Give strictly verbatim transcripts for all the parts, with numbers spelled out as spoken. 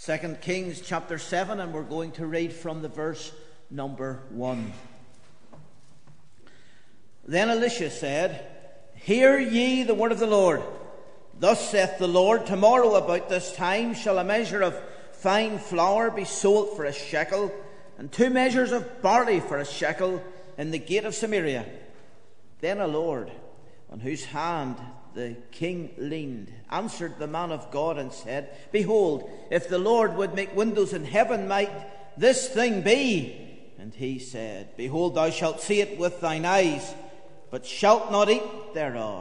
Second Kings chapter seven, and we're going to read from the verse number one. Then Elisha said, Hear ye the word of the Lord. Thus saith the Lord, Tomorrow about this time shall a measure of fine flour be sold for a shekel, and two measures of barley for a shekel in the gate of Samaria. Then a Lord, on whose hand the king leaned, answered the man of God and said, Behold, if the Lord would make windows in heaven, might this thing be? And he said, Behold, thou shalt see it with thine eyes, but shalt not eat thereof.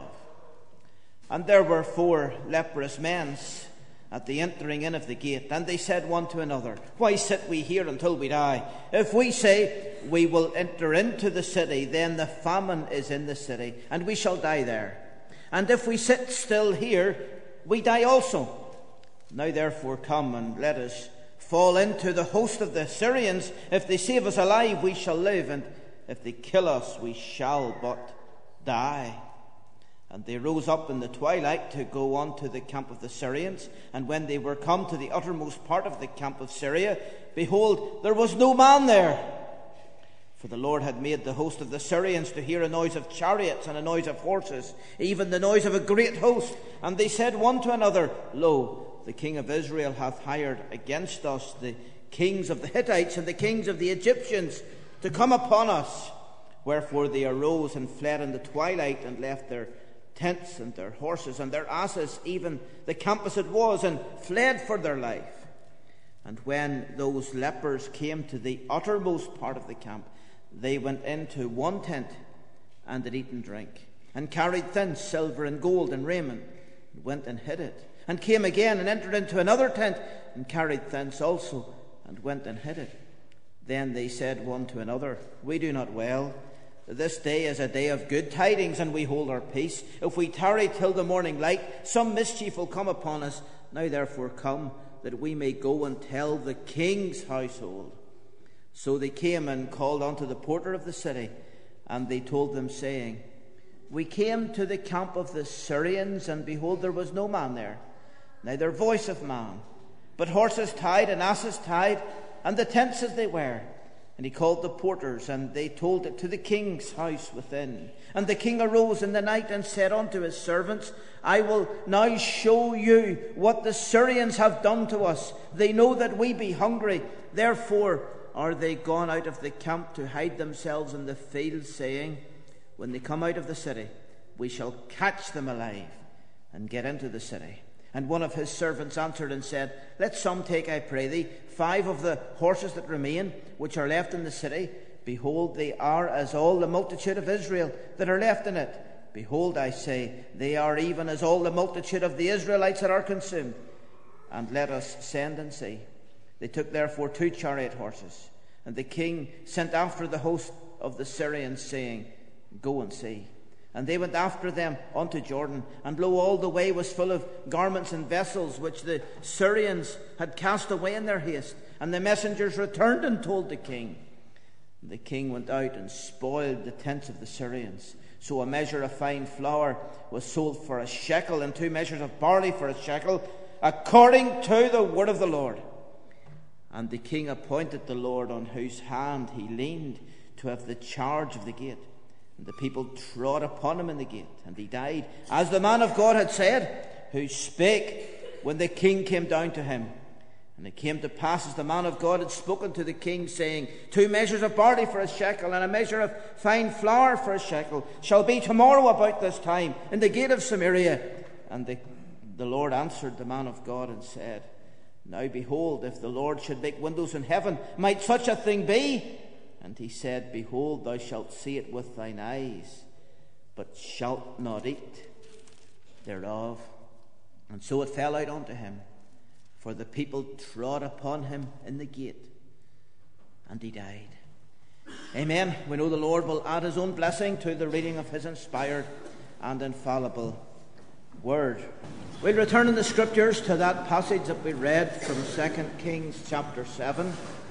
And there were four leprous men at the entering in of the gate, and they said one to another, Why sit we here until we die? If we say, We will enter into the city, then the famine is in the city, and we shall die there. And if we sit still here, we die also. Now therefore come, and let us fall into the host of the Syrians. If they save us alive, we shall live, and if they kill us, we shall but die. And they rose up in the twilight to go on to the camp of the Syrians. And when they were come to the uttermost part of the camp of Syria, behold, there was no man there. For the Lord had made the host of the Syrians to hear a noise of chariots and a noise of horses, even the noise of a great host. And they said one to another, Lo, the king of Israel hath hired against us the kings of the Hittites and the kings of the Egyptians to come upon us. Wherefore they arose and fled in the twilight, and left their tents and their horses and their asses, even the camp as it was, and fled for their life. And when those lepers came to the uttermost part of the camp, they went into one tent, and did eat and drink, and carried thence silver and gold and raiment, and went and hid it, and came again and entered into another tent, and carried thence also, and went and hid it. Then they said one to another, We do not well. This day is a day of good tidings, and we hold our peace. If we tarry till the morning light, some mischief will come upon us. Now therefore come, that we may go and tell the king's household. So they came and called unto the porter of the city, and they told them, saying, We came to the camp of the Syrians, and behold, there was no man there, neither voice of man, but horses tied and asses tied, and the tents as they were. And he called the porters, and they told it to the king's house within. And the king arose in the night and said unto his servants, I will now show you what the Syrians have done to us. They know that we be hungry. Therefore are they gone out of the camp to hide themselves in the fields, saying, When they come out of the city, we shall catch them alive and get into the city. And one of his servants answered and said, Let some take, I pray thee, five of the horses that remain, which are left in the city. Behold, they are as all the multitude of Israel that are left in it. Behold, I say, they are even as all the multitude of the Israelites that are consumed. And let us send and see. They took therefore two chariot horses, and the king sent after the host of the Syrians, saying, Go and see. And they went after them unto Jordan, and lo, all the way was full of garments and vessels, which the Syrians had cast away in their haste. And the messengers returned and told the king. And the king went out and spoiled the tents of the Syrians. So a measure of fine flour was sold for a shekel, and two measures of barley for a shekel, according to the word of the Lord. And the king appointed the Lord, on whose hand he leaned, to have the charge of the gate. And the people trod upon him in the gate, and he died, as the man of God had said, who spake when the king came down to him. And it came to pass, as the man of God had spoken to the king, saying, Two measures of barley for a shekel, and a measure of fine flour for a shekel, shall be tomorrow about this time in the gate of Samaria. And the, the Lord answered the man of God and said, Now behold, if the Lord should make windows in heaven, might such a thing be? And he said, Behold, thou shalt see it with thine eyes, but shalt not eat thereof. And so it fell out unto him, for the people trod upon him in the gate, and he died. Amen. We know the Lord will add his own blessing to the reading of his inspired and infallible word. We'll return in the scriptures to that passage that we read from Second Kings chapter seven.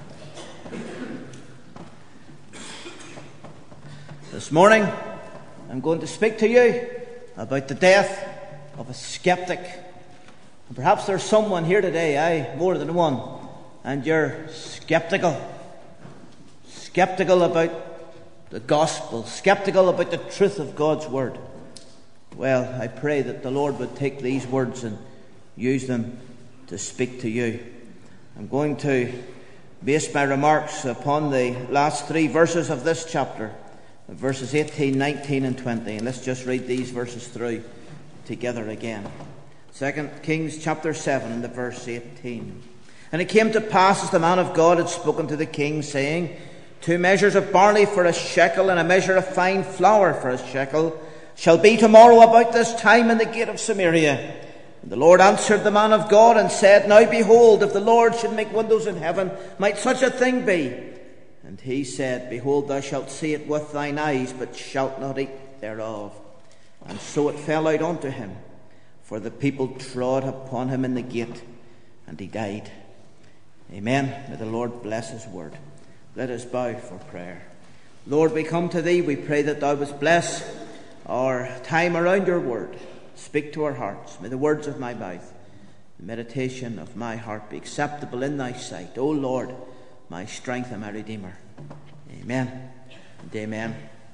This morning I'm going to speak to you about the death of a skeptic And perhaps there's someone here today, aye, more than one, and you're skeptical. Skeptical about the gospel, skeptical about the truth of God's word. Well, I pray that the Lord would take these words and use them to speak to you. I'm going to base my remarks upon the last three verses of this chapter, verses eighteen, nineteen and twenty. And let's just read these verses through together again. Second Kings chapter seven and the verse eighteen. And it came to pass, as the man of God had spoken to the king, saying, Two measures of barley for a shekel, and a measure of fine flour for a shekel, shall be tomorrow about this time in the gate of Samaria. And the Lord answered the man of God and said, Now behold, if the Lord should make windows in heaven, might such a thing be? And he said, Behold, thou shalt see it with thine eyes, but shalt not eat thereof. And so it fell out unto him, for the people trod upon him in the gate, and he died. Amen. May the Lord bless his word. Let us bow for prayer. Lord, we come to thee. We pray that thou wouldst bless our time around your word. Speak to our hearts. May the words of my mouth, the meditation of my heart be acceptable in thy sight. O Lord, my strength and my Redeemer. Amen and amen.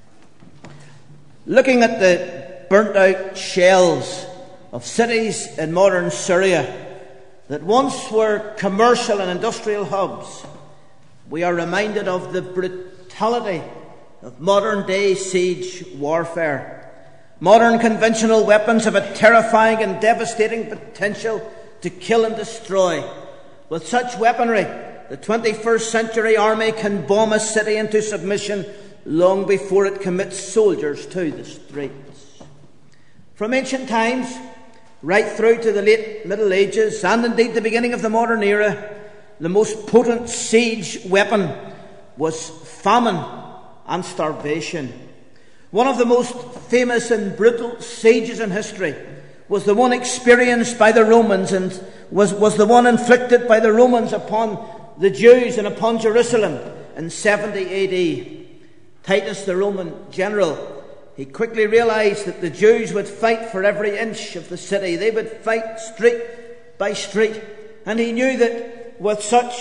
Looking at the burnt out shells of cities in modern Syria that once were commercial and industrial hubs, we are reminded of the brutality of modern day siege warfare. Modern conventional weapons have a terrifying and devastating potential to kill and destroy. With such weaponry, the twenty-first century army can bomb a city into submission long before it commits soldiers to the streets. From ancient times, right through to the late Middle Ages, and indeed the beginning of the modern era, the most potent siege weapon was famine and starvation. One of the most famous and brutal sieges in history was the one experienced by the Romans and was, was the one inflicted by the Romans upon the Jews and upon Jerusalem in seventy A D. Titus, the Roman general, he quickly realized that the Jews would fight for every inch of the city. They would fight street by street. And he knew that with such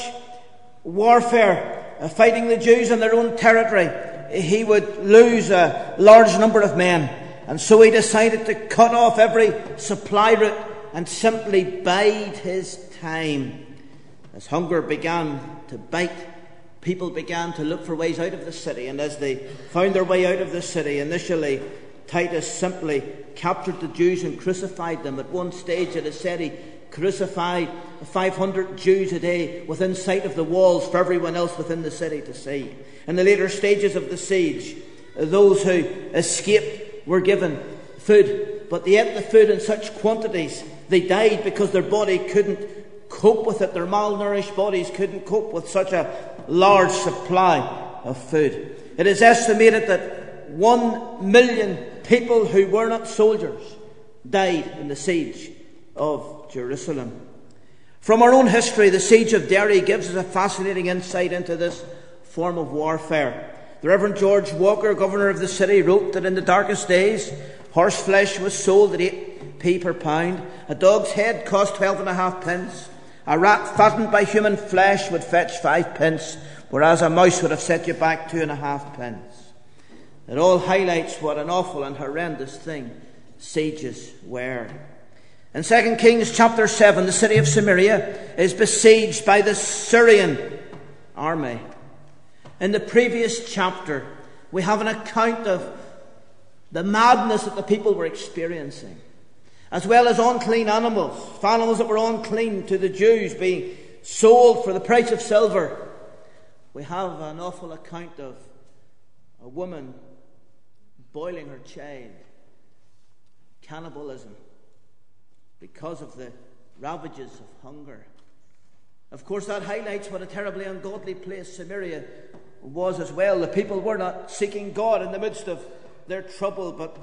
warfare, uh, fighting the Jews in their own territory, he would lose a large number of men. And so he decided to cut off every supply route and simply bide his time. As hunger began to bite, people began to look for ways out of the city. And as they found their way out of the city, initially Titus simply captured the Jews and crucified them. At one stage it is said he crucified five hundred Jews a day within sight of the walls for everyone else within the city to see. In the later stages of the siege, those who escaped were given food, but they ate the food in such quantities they died because their body couldn't cope with it. Their malnourished bodies couldn't cope with such a large supply of food. It is estimated that one million people who were not soldiers died in the siege of Jerusalem. From our own history, the siege of Derry gives us a fascinating insight into this form of warfare. The Reverend George Walker, governor of the city, wrote that in the darkest days, horse flesh was sold at eight p per pound, a dog's head cost twelve and a half pence, a rat fattened by human flesh would fetch five pence, whereas a mouse would have set you back two and a half pence. It all highlights what an awful and horrendous thing sieges were. In Second Kings chapter seven, the city of Samaria is besieged by the Syrian army. In the previous chapter, we have an account of the madness that the people were experiencing, as well as unclean animals, animals that were unclean to the Jews being sold for the price of silver. We have an awful account of a woman boiling her child, cannibalism, because of the ravages of hunger. Of course, that highlights what a terribly ungodly place Samaria was as well. The people were not seeking God in the midst of their trouble, but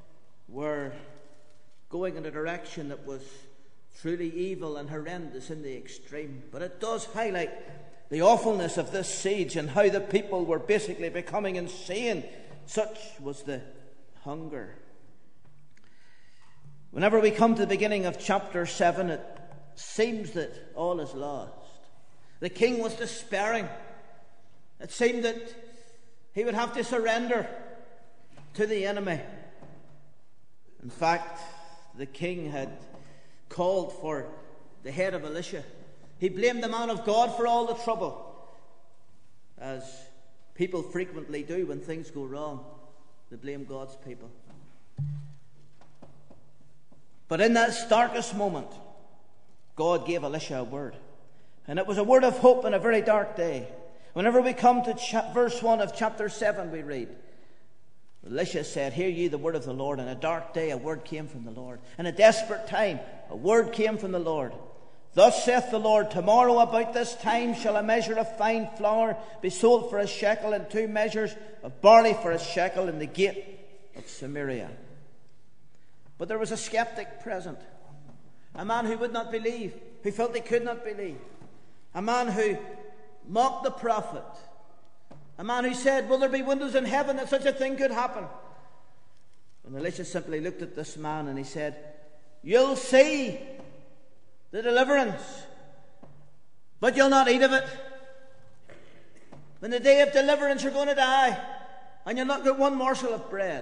were going in a direction that was truly evil and horrendous in the extreme. But it does highlight the awfulness of this siege and how the people were basically becoming insane. Such was the hunger. Whenever we come to the beginning of chapter seven, it seems that all is lost. The king was despairing. It seemed that he would have to surrender to the enemy. In fact, the king had called for the head of Elisha. He blamed the man of God for all the trouble, as people frequently do when things go wrong. They blame God's people. But in that darkest moment, God gave Elisha a word. And it was a word of hope in a very dark day. Whenever we come to cha- verse one of chapter seven, we read, Elisha said, "Hear ye the word of the Lord. In a dark day a word came from the Lord. In a desperate time a word came from the Lord. Thus saith the Lord, tomorrow about this time shall a measure of fine flour be sold for a shekel, and two measures of barley for a shekel in the gate of Samaria." But there was a skeptic present, a man who would not believe, who felt he could not believe, a man who mocked the prophet, a man who said, "Will there be windows in heaven that such a thing could happen?" And Elisha simply looked at this man and he said, "You'll see the deliverance, but you'll not eat of it. In the day of deliverance you're going to die, and you'll not get one morsel of bread."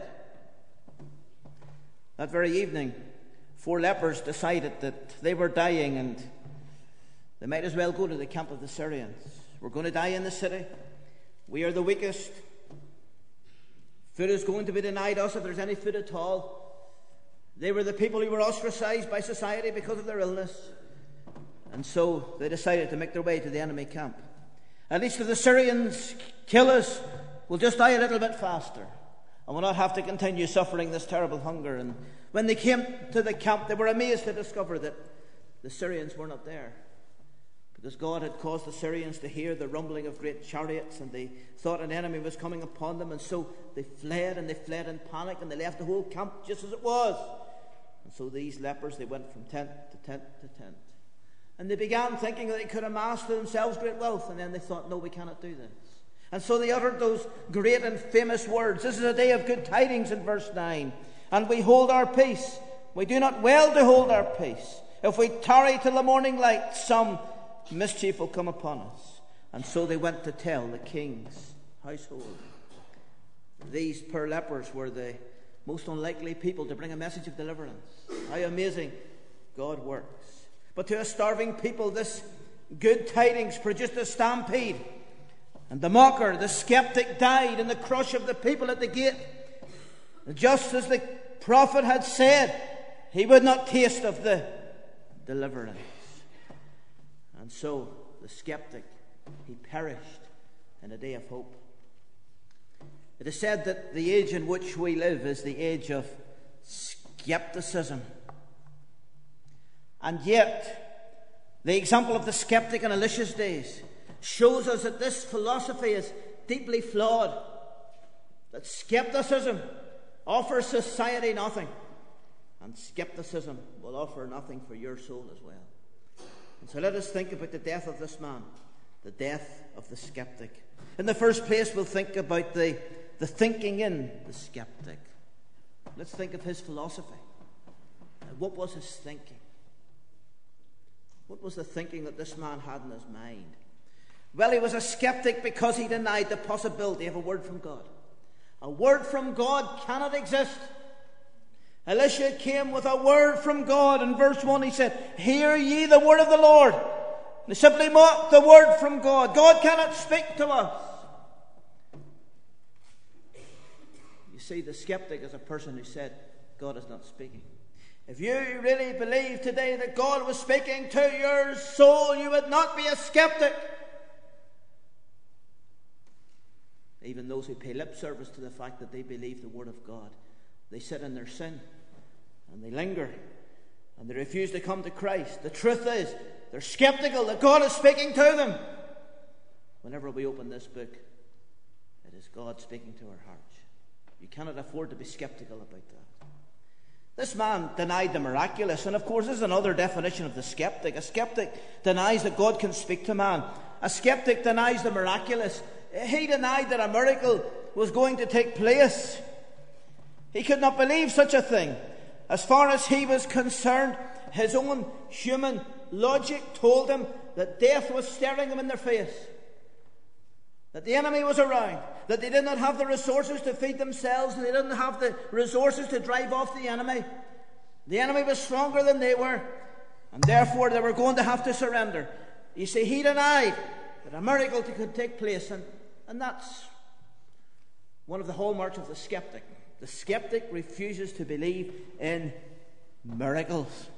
That very evening, four lepers decided that they were dying and they might as well go to the camp of the Syrians. We're going to die in the city. We are the weakest. Food is going to be denied us if there's any food at all. They were the people who were ostracized by society because of their illness. And so they decided to make their way to the enemy camp. At least if the Syrians kill us, we'll just die a little bit faster, and we'll not have to continue suffering this terrible hunger. And when they came to the camp, they were amazed to discover that the Syrians were not there, because God had caused the Syrians to hear the rumbling of great chariots, and they thought an enemy was coming upon them, and so they fled, and they fled in panic, and they left the whole camp just as it was. And so these lepers, they went from tent to tent to tent, and they began thinking that they could amass to themselves great wealth, and then they thought, no, we cannot do this. And so they uttered those great and famous words. This is a day of good tidings in verse nine. "And we hold our peace. We do not well to hold our peace. If we tarry till the morning light, some mischief will come upon us." And so they went to tell the king's household. These poor lepers were the most unlikely people to bring a message of deliverance. How amazing God works. But to a starving people, this good tidings produced a stampede. And the mocker, the skeptic, died in the crush of the people at the gate. Just as the prophet had said, he would not taste of the deliverance. And so the skeptic, he perished in a day of hope. It is said that the age in which we live is the age of skepticism. And yet, the example of the skeptic in Elisha's days shows us that this philosophy is deeply flawed. That skepticism offers society nothing, and skepticism will offer nothing for your soul as well. And so let us think about the death of this man, the death of the skeptic. In the first place, we'll think about the, the thinking in the skeptic. Let's think of his philosophy. What was his thinking? What was the thinking that this man had in his mind? Well, he was a skeptic because he denied the possibility of a word from God. A word from God cannot exist. Elisha came with a word from God. In verse one he said, "Hear ye the word of the Lord." They simply mocked the word from God. God cannot speak to us. You see, the skeptic is a person who said, God is not speaking. If you really believe today that God was speaking to your soul, you would not be a skeptic. Even those who pay lip service to the fact that they believe the word of God, they sit in their sin and they linger and they refuse to come to Christ. The truth is, they're skeptical that God is speaking to them. Whenever we open this book, it is God speaking to our hearts. You cannot afford to be skeptical about that. This man denied the miraculous, and of course this is another definition of the skeptic. A skeptic denies that God can speak to man. A skeptic denies the miraculous. He denied that a miracle was going to take place. He could not believe such a thing. As far as he was concerned, his own human logic told him that death was staring them in their face, that the enemy was around, that they did not have the resources to feed themselves, and they didn't have the resources to drive off the enemy. The enemy was stronger than they were, and therefore they were going to have to surrender. You see, he denied that a miracle could take place, and, and that's one of the hallmarks of the skeptic. The skeptic refuses to believe in miracles.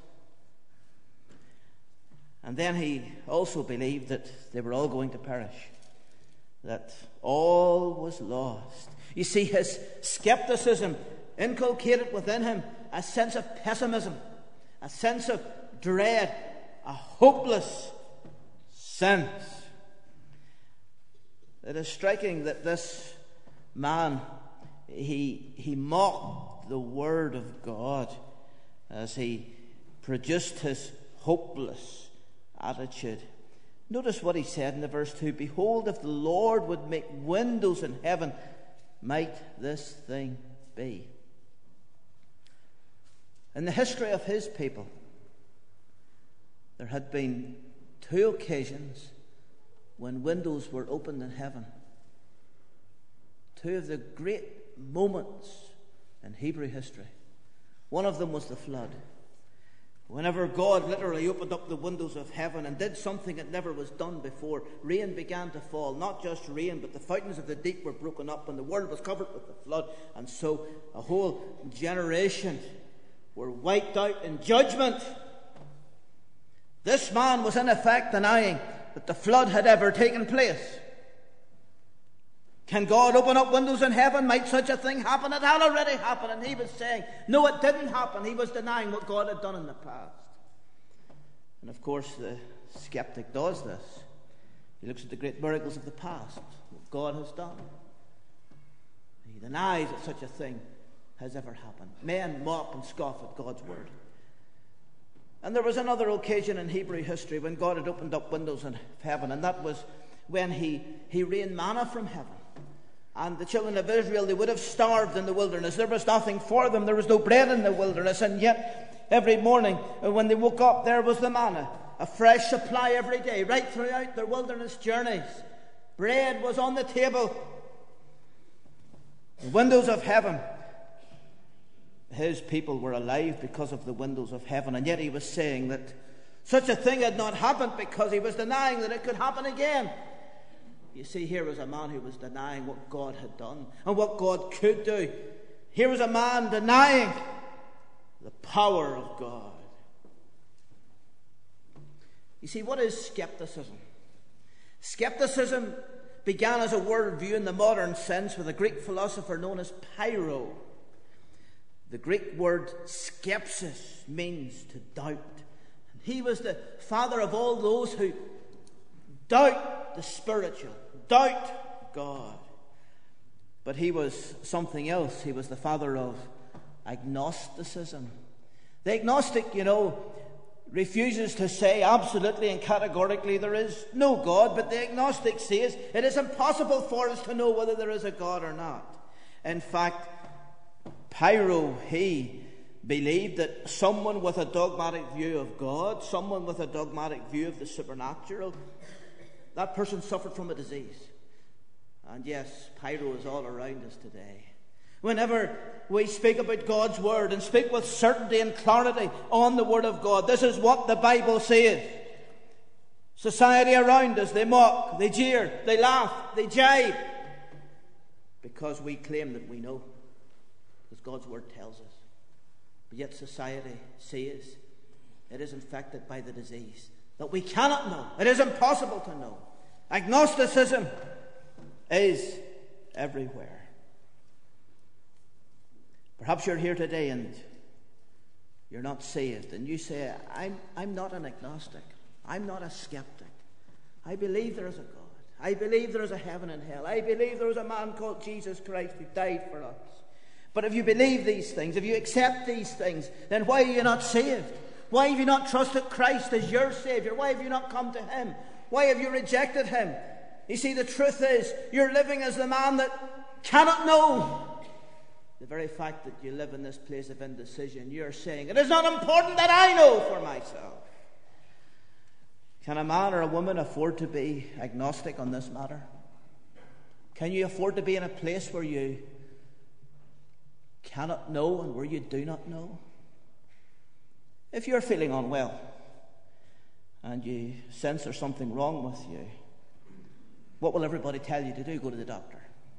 And then he also believed that they were all going to perish, that all was lost. You see, his skepticism inculcated within him a sense of pessimism, a sense of dread, a hopeless sense. It is striking that this man, he, he mocked the Word of God as he produced his hopeless attitude. Notice what he said in the verse two. Behold, if the Lord would make windows in heaven, might this thing be? In the history of his people, there had been two occasions when windows were opened in heaven. Two of the great moments in Hebrew history. One of them was the flood. Whenever God literally opened up the windows of heaven and did something that never was done before, rain began to fall. Not just rain, but the fountains of the deep were broken up and the world was covered with the flood. And so a whole generation were wiped out in judgment. This man was in effect denying that the flood had ever taken place. Can God open up windows in heaven? Might such a thing happen? It had already happened. And he was saying, no, it didn't happen. He was denying what God had done in the past. And of course, the skeptic does this. He looks at the great miracles of the past, what God has done. He denies that such a thing has ever happened. Men mock and scoff at God's word. And there was another occasion in Hebrew history when God had opened up windows in heaven, and that was when he, he rained manna from heaven. And the children of Israel, they would have starved in the wilderness. There was nothing for them. There was no bread in the wilderness. And yet, every morning when they woke up, there was the manna. A fresh supply every day, right throughout their wilderness journeys. Bread was on the table. The windows of heaven. His people were alive because of the windows of heaven. And yet he was saying that such a thing had not happened because he was denying that it could happen again. You see, here was a man who was denying what God had done and what God could do. Here was a man denying the power of God. You see, what is skepticism? Skepticism began as a worldview in the modern sense with a Greek philosopher known as Pyrrho. The Greek word skepsis means to doubt. He was the father of all those who doubt the spiritual, doubt God. But he was something else. He was the father of agnosticism. The agnostic, you know, refuses to say absolutely and categorically there is no God, but the agnostic says it is impossible for us to know whether there is a God or not. In fact, Pyrrho, he believed that someone with a dogmatic view of God, someone with a dogmatic view of the supernatural, that person suffered from a disease. And yes, Pyrrho is all around us today. Whenever we speak about God's word and speak with certainty and clarity on the word of God, this is what the Bible says. Society around us, they mock, they jeer, they laugh, they jibe, because we claim that we know, because God's word tells us. But yet society says it is infected by the disease that we cannot know. It is impossible to know. Agnosticism is everywhere. Perhaps you're here today and you're not saved, and you say, I'm, I'm not an agnostic. I'm not a skeptic. I believe there is a God. I believe there is a heaven and hell. I believe there is a man called Jesus Christ who died for us. But if you believe these things, if you accept these things, then why are you not saved? Why have you not trusted Christ as your Savior? Why have you not come to Him? Why have you rejected Him? You see, the truth is, you're living as the man that cannot know. The very fact that you live in this place of indecision, you're saying, it is not important that I know for myself. Can a man or a woman afford to be agnostic on this matter? Can you afford to be in a place where you cannot know and where you do not know? If you're feeling unwell and you sense there's something wrong with you, what will everybody tell you to do? Go to the doctor.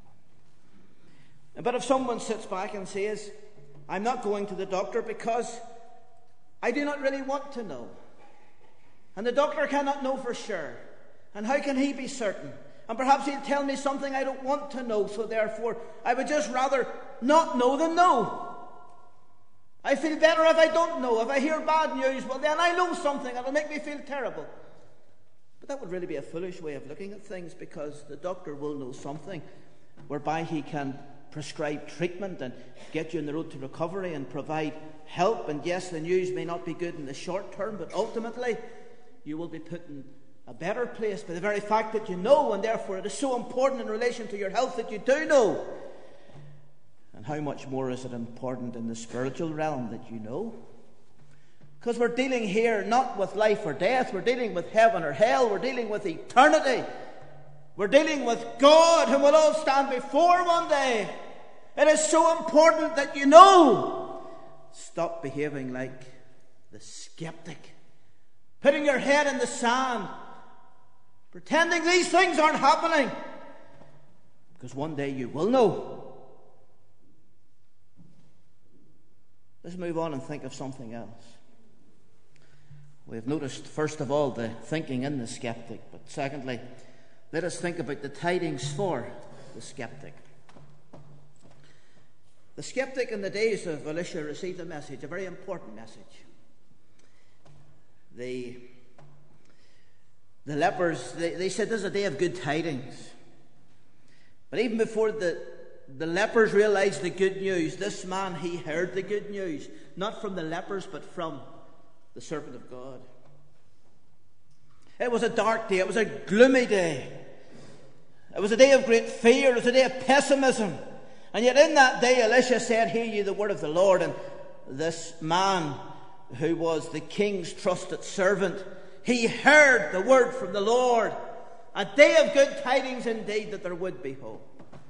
But if someone sits back and says, I'm not going to the doctor because I do not really want to know, and the doctor cannot know for sure, and how can he be certain? And perhaps he'll tell me something I don't want to know, so therefore I would just rather not know than know. I feel better if I don't know. If I hear bad news, well then I know something and it'll make me feel terrible. But that would really be a foolish way of looking at things, because the doctor will know something whereby he can prescribe treatment and get you on the road to recovery and provide help. And yes, the news may not be good in the short term, but ultimately you will be put in a better place by the very fact that you know, and therefore it is so important in relation to your health that you do know. And how much more is it important in the spiritual realm that you know? Because we're dealing here not with life or death, we're dealing with heaven or hell, we're dealing with eternity. We're dealing with God, whom we'll all stand before one day. It is so important that you know. Stop behaving like the skeptic, putting your head in the sand, pretending these things aren't happening, because one day you will know. Let's move on and think of something else. We've noticed, first of all, the thinking in the skeptic, but secondly, let us think about the tidings for the skeptic. The skeptic in the days of Elisha received a message, a very important message. The, the lepers, they, they said this is a day of good tidings. But even before the, the lepers realized the good news, this man, he heard the good news, not from the lepers, but from the servant of God. It was a dark day. It was a gloomy day. It was a day of great fear. It was a day of pessimism. And yet in that day, Elisha said, hear ye the word of the Lord. And this man, who was the king's trusted servant, he heard the word from the Lord. A day of good tidings indeed, that there would be hope.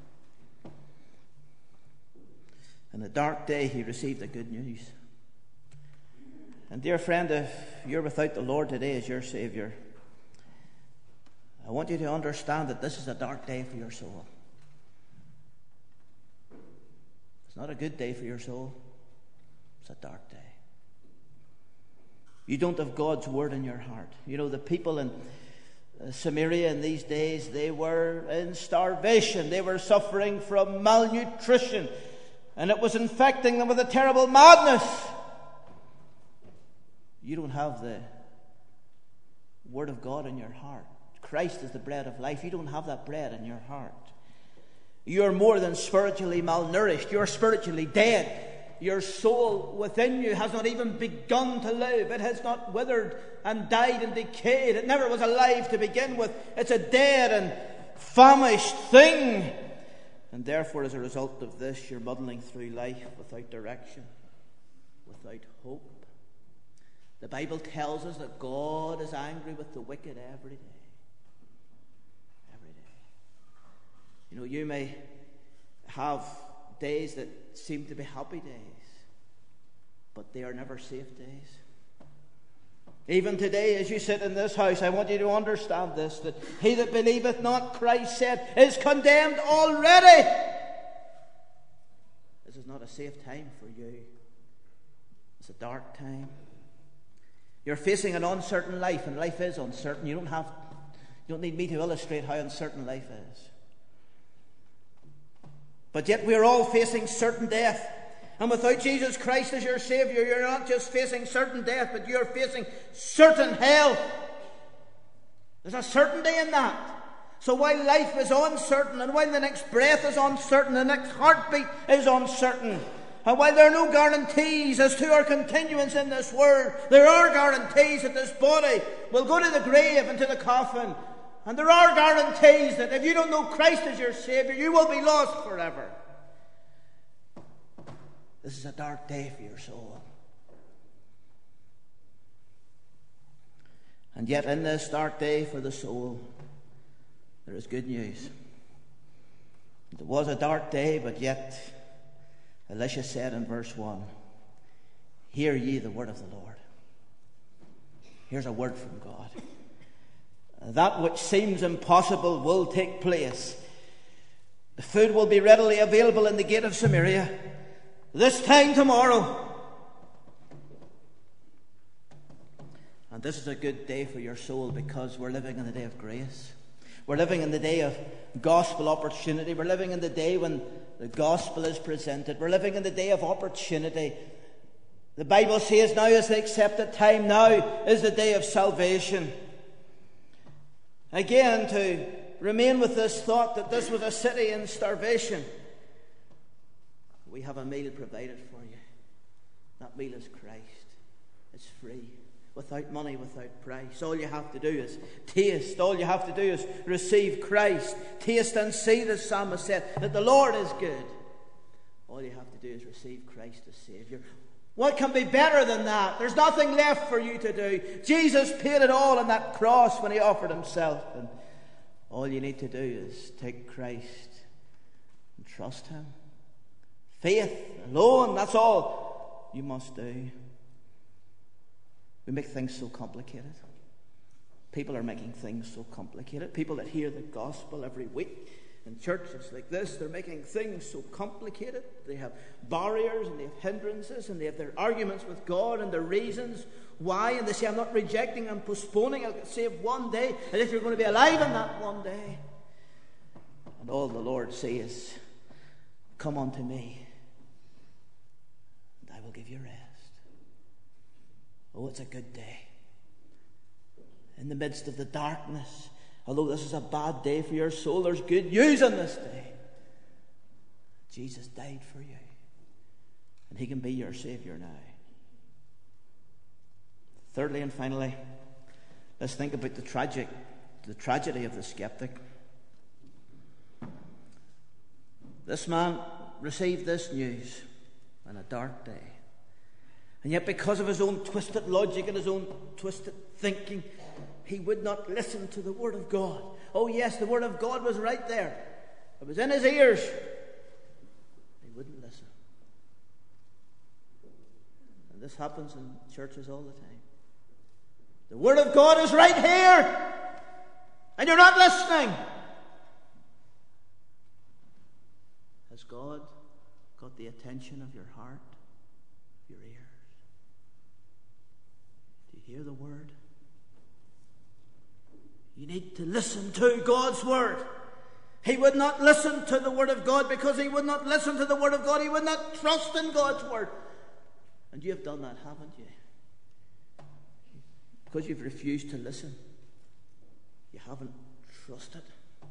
In the dark day, he received the good news. And dear friend, if you're without the Lord today as your Saviour, I want you to understand that this is a dark day for your soul. It's not a good day for your soul. It's a dark day. You don't have God's word in your heart. You know, the people in uh, Samaria in these days, they were in starvation. They were suffering from malnutrition. And it was infecting them with a terrible madness. You don't have the word of God in your heart. Christ is the bread of life. You don't have that bread in your heart. You're more than spiritually malnourished. You're spiritually dead. Your soul within you has not even begun to live. It has not withered and died and decayed. It never was alive to begin with. It's a dead and famished thing. And therefore, as a result of this, you're muddling through life without direction, without hope. The Bible tells us that God is angry with the wicked every day. Every day. You know, you may have days that seem to be happy days, but they are never safe days. Even today, as you sit in this house, I want you to understand this, that he that believeth not, Christ said, is condemned already. This is not a safe time for you. It's a dark time. You're facing an uncertain life, and life is uncertain. You don't have, you don't need me to illustrate how uncertain life is. But yet we're all facing certain death. And without Jesus Christ as your Saviour, you're not just facing certain death, but you're facing certain hell. There's a certainty in that. So while life is uncertain, and while the next breath is uncertain, the next heartbeat is uncertain, and while there are no guarantees as to our continuance in this world, there are guarantees that this body will go to the grave and to the coffin. And there are guarantees that if you don't know Christ as your Saviour, you will be lost forever. This is a dark day for your soul. And yet in this dark day for the soul, there is good news. It was a dark day, but yet Elisha said in verse one, hear ye the word of the Lord. Here's a word from God. That which seems impossible will take place. The food will be readily available in the gate of Samaria this time tomorrow. And this is a good day for your soul, because we're living in the day of grace. We're living in the day of gospel opportunity. We're living in the day when the gospel is presented. We're living in the day of opportunity. The Bible says now is the accepted time. Now is the day of salvation. Again, to remain with this thought that this was a city in starvation, we have a meal provided for you. That meal is Christ. It's free. Without money, without price. All you have to do is taste. All you have to do is receive Christ. Taste and see, the psalmist said, that the Lord is good. All you have to do is receive Christ as Savior. What can be better than that? There's nothing left for you to do. Jesus paid it all on that cross when he offered himself. And all you need to do is take Christ and trust him. Faith alone, that's all you must do. We make things so complicated. People are making things so complicated. People that hear the gospel every week in churches like this, they're making things so complicated. They have barriers and they have hindrances and they have their arguments with God and their reasons why. And they say, I'm not rejecting, I'm postponing. I'll get saved one day, as if you're going to be alive in that one day. And all the Lord says, come unto me, and I will give you rest. Oh, it's a good day. In the midst of the darkness, although this is a bad day for your soul, there's good news on this day. Jesus died for you, and he can be your Savior now. Thirdly and finally, let's think about the tragic, the tragedy of the skeptic. This man received this news on a dark day. And yet, because of his own twisted logic and his own twisted thinking, he would not listen to the Word of God. Oh yes, the Word of God was right there. It was in his ears. He wouldn't listen. And this happens in churches all the time. The Word of God is right here, and you're not listening. Has God got the attention of your heart, of your ears? Hear the word. You need to listen to God's word. He would not listen to the word of God because he would not listen to the word of God. He would not trust in God's word. And you have done that, haven't you? Because you've refused to listen. You haven't trusted.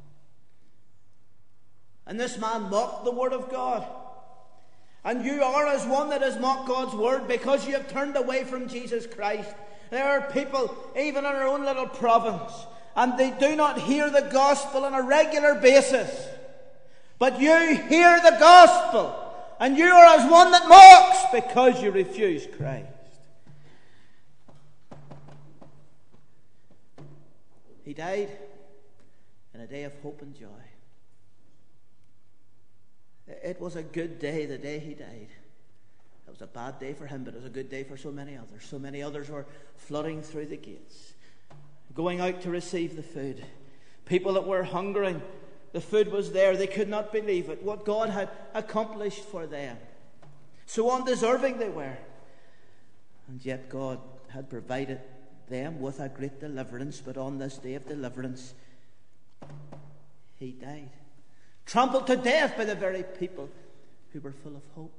And this man mocked the word of God. And you are as one that has mocked God's word because you have turned away from Jesus Christ. There are people, even in our own little province, and they do not hear the gospel on a regular basis. But you hear the gospel, and you are as one that mocks because you refuse Christ. He died in a day of hope and joy. It was a good day, the day he died. It was a bad day for him, but it was a good day for so many others. So many others were flooding through the gates, going out to receive the food. People that were hungering, the food was there. They could not believe it, what God had accomplished for them. So undeserving they were. And yet God had provided them with a great deliverance. But on this day of deliverance, he died, trampled to death by the very people who were full of hope.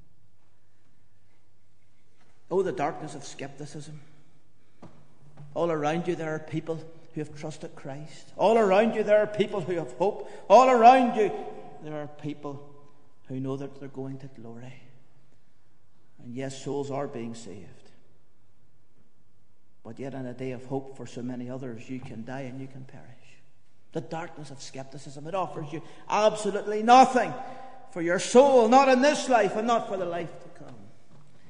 Oh, the darkness of skepticism. All around you there are people who have trusted Christ. All around you there are people who have hope. All around you there are people who know that they're going to glory. And yes, souls are being saved. But yet in a day of hope for so many others, you can die and you can perish. The darkness of skepticism, it offers you absolutely nothing for your soul, not in this life and not for the life to come.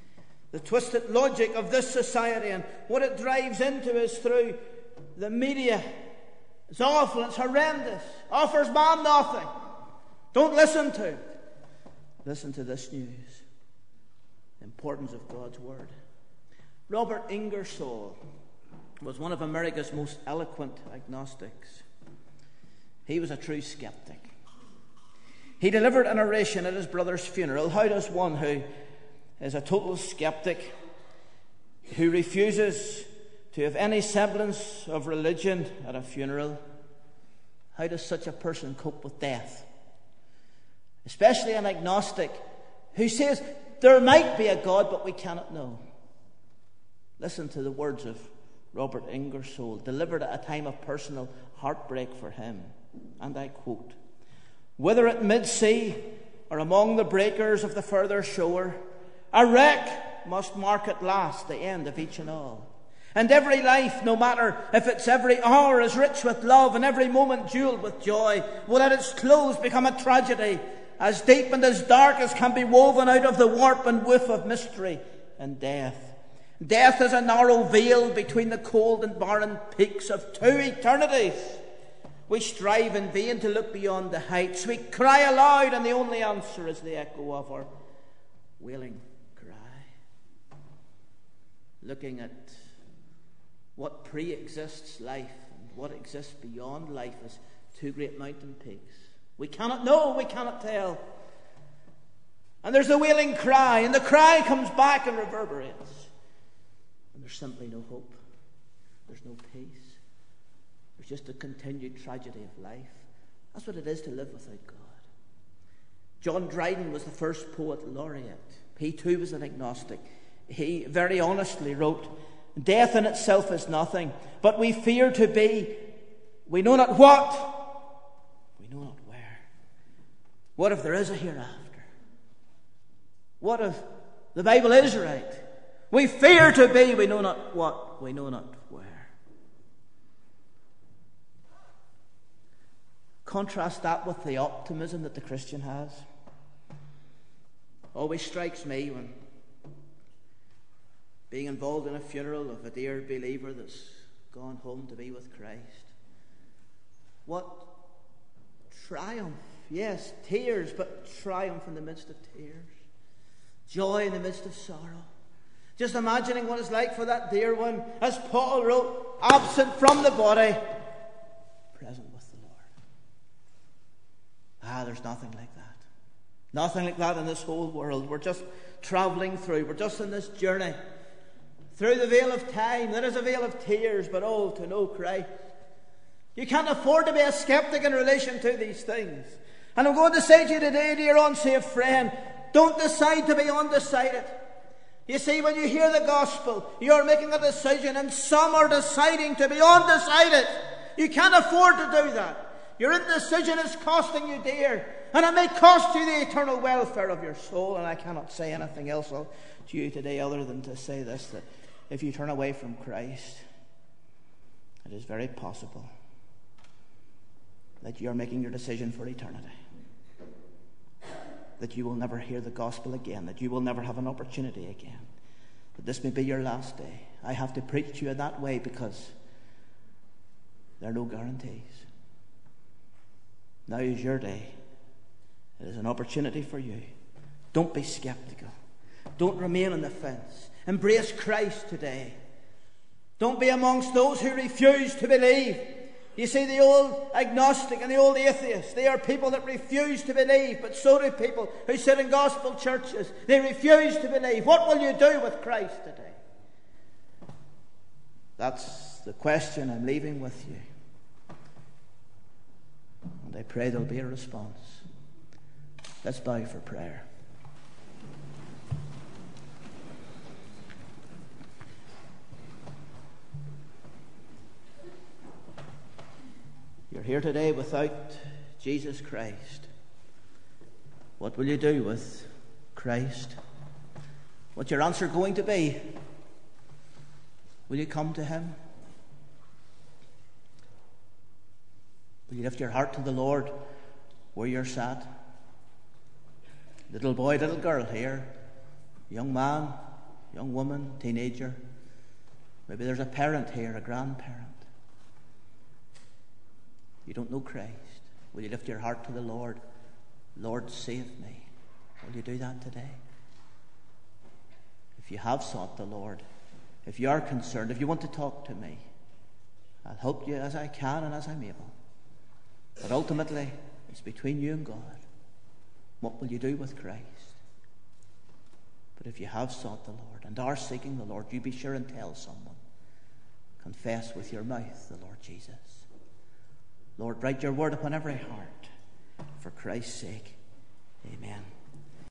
The twisted logic of this society and what it drives into is through the media. It's awful, it's horrendous. Offers man nothing. Don't listen to it. Listen to this news. The importance of God's Word. Robert Ingersoll was one of America's most eloquent agnostics. He was a true skeptic. He delivered an oration at his brother's funeral. How does one who is a total skeptic, who refuses to have any semblance of religion at a funeral, how does such a person cope with death? Especially an agnostic who says there might be a God, but we cannot know. Listen to the words of Robert Ingersoll, delivered at a time of personal heartbreak for him. And I quote, "Whether at mid-sea or among the breakers of the further shore, a wreck must mark at last the end of each and all. And every life, no matter if its every hour is rich with love and every moment jeweled with joy, will at its close become a tragedy, as deep and as dark as can be woven out of the warp and woof of mystery and death. Death is a narrow veil between the cold and barren peaks of two eternities. We strive in vain to look beyond the heights. We cry aloud, and the only answer is the echo of our wailing cry." Looking at what pre-exists life and what exists beyond life as two great mountain peaks. We cannot know, we cannot tell. And there's the wailing cry, and the cry comes back and reverberates. And there's simply no hope. There's no peace. There's just a continued tragedy of life. That's what it is to live without God. John Dryden was the first poet laureate. He too was an agnostic. He very honestly wrote, "Death in itself is nothing, but we fear to be, we know not what, we know not where. What if there is a hereafter? What if the Bible is right? We fear to be, we know not what, we know not where." Contrast that with the optimism that the Christian has. Always strikes me when being involved in a funeral of a dear believer that's gone home to be with Christ. What triumph. Yes, tears, but triumph in the midst of tears. Joy in the midst of sorrow. Just imagining what it's like for that dear one, as Paul wrote, absent from the body, present with the Lord. Ah, there's nothing like that. Nothing like that in this whole world. We're just travelling through. We're just on this journey through the veil of time. There is a veil of tears, but oh, to know Christ. You can't afford to be a skeptic in relation to these things. And I'm going to say to you today, dear unsaved friend, don't decide to be undecided. You see, when you hear the gospel, you're making a decision, and some are deciding to be undecided. You can't afford to do that. Your indecision is costing you dear, and it may cost you the eternal welfare of your soul. And I cannot say anything else to you today other than to say this, that if you turn away from Christ, it is very possible that you are making your decision for eternity. That you will never hear the gospel again, that you will never have an opportunity again, that this may be your last day. I have to preach to you in that way because there are no guarantees. Now is your day. It is an opportunity for you. Don't be skeptical. Don't remain on the fence. Embrace Christ today. Don't be amongst those who refuse to believe. You see, the old agnostic and the old atheist, they are people that refuse to believe, but so do people who sit in gospel churches. They refuse to believe. What will you do with Christ today? That's the question I'm leaving with you. And I pray there'll be a response. Let's bow for prayer. You're here today without Jesus Christ. What will you do with Christ? What's your answer going to be? Will you come to Him? Will you lift your heart to the Lord where you're sat? Little boy, little girl here, young man, young woman, teenager. Maybe there's a parent here, a grandparent. You don't know Christ. Will you lift your heart to the Lord? Lord, save me. Will you do that today? If you have sought the Lord, if you are concerned, if you want to talk to me, I'll help you as I can and as I'm able. But ultimately, it's between you and God. What will you do with Christ? But if you have sought the Lord and are seeking the Lord, you be sure and tell someone. Confess with your mouth the Lord Jesus. Lord, write your word upon every heart. For Christ's sake, amen.